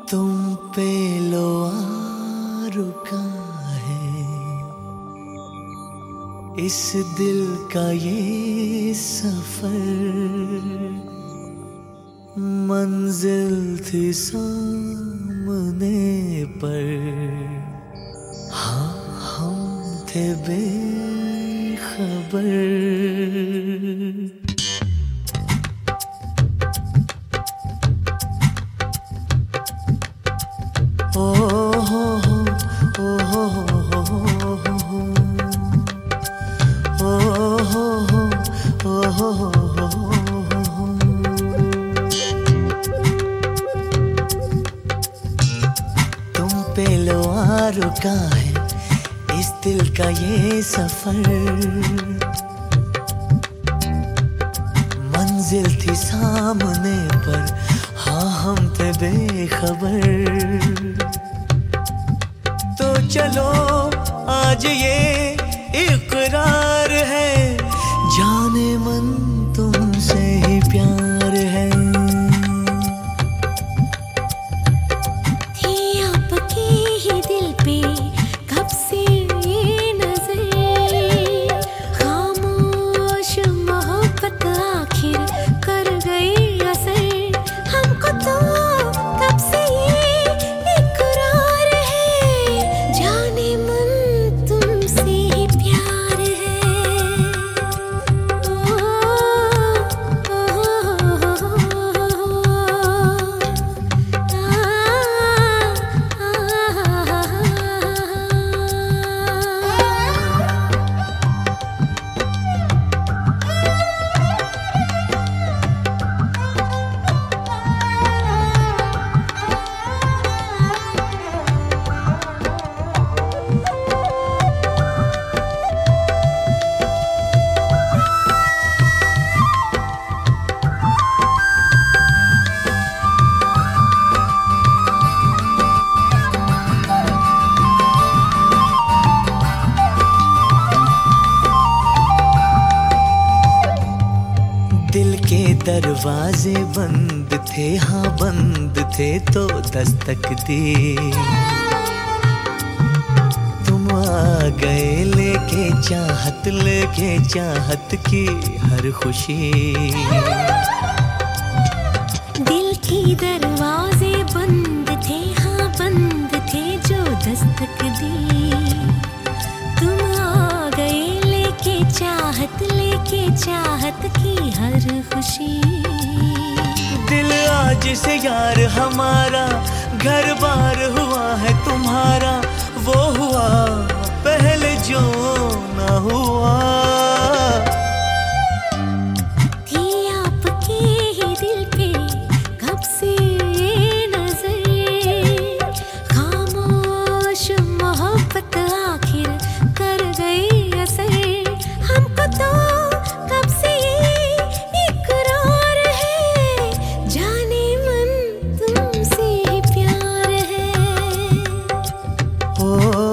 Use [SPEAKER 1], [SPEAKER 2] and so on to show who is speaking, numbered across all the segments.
[SPEAKER 1] तुम पे लो आ रुका है इस दिल का ये सफर, मंजिल थी सामने पर हाँ हम थे बेखबर। ओ हो ओ हो ओ हो तुम पे लो आ रुका है इस दिल का ये सफर, मंजिल थी सामने पर हाँ हम थे बेखबर। तो चलो आज ये इकरार है जाने मन तुमसे ही प्यार है।
[SPEAKER 2] थी आपके ही दिल पे कब से ये नजर, खामोश मोहब्बत आखिर कर गई असर। हमको तो कब से ये इकरार है जाने मन तुमसे ही प्यार है।
[SPEAKER 1] दिल के दरवाजे बंद थे हाँ बंद थे तो दस्तक दी, तुम आ गए लेके चाहत की हर खुशी।
[SPEAKER 2] दिल के दरवाजे बंद थे हाँ बंद थे जो दस्तक दी, तुम आ गए लेके चाहत की हर खुशी।
[SPEAKER 1] दिल आज से यार हमारा घर बार हुआ है तुम्हारा, वो हुआ पहले जो ना हुआ।
[SPEAKER 2] थी आपके ही दिल पे कब से ये नजर, खामोश मोहब्बत आखिर कर गई असर। हमको तो कब से ये इकरार है जाने मन तुमसे ही प्यार है।
[SPEAKER 1] ओ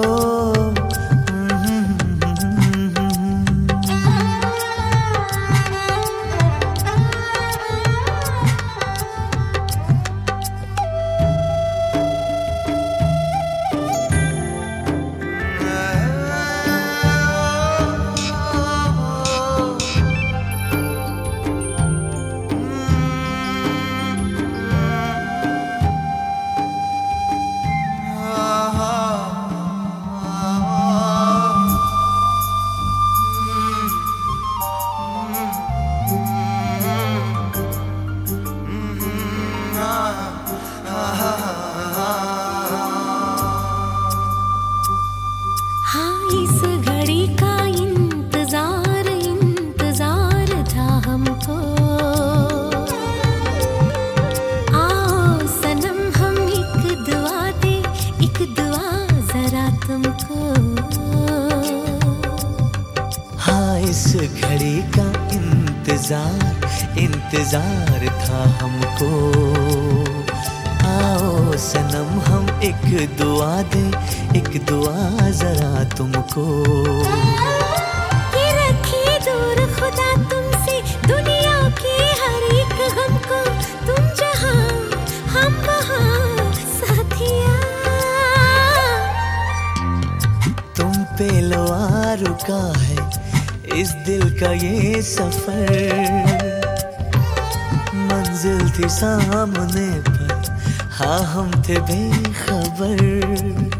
[SPEAKER 2] हाँ इस घड़ी का इंतजार था हमको। आओ सनम हम एक दुआ जरा तुमको।
[SPEAKER 1] हाँ इस घड़ी का इंतजार था हमको। आओ सनम हम एक दुआ जरा तुमको।
[SPEAKER 2] ये रखे दूर खुदा तुमसे दुनिया के हर एक गम को, तुम जहाँ हम वहाँ
[SPEAKER 1] का है इस दिल का ये सफर। मंजिल थी सामने पर हाँ हम थे बेखबर।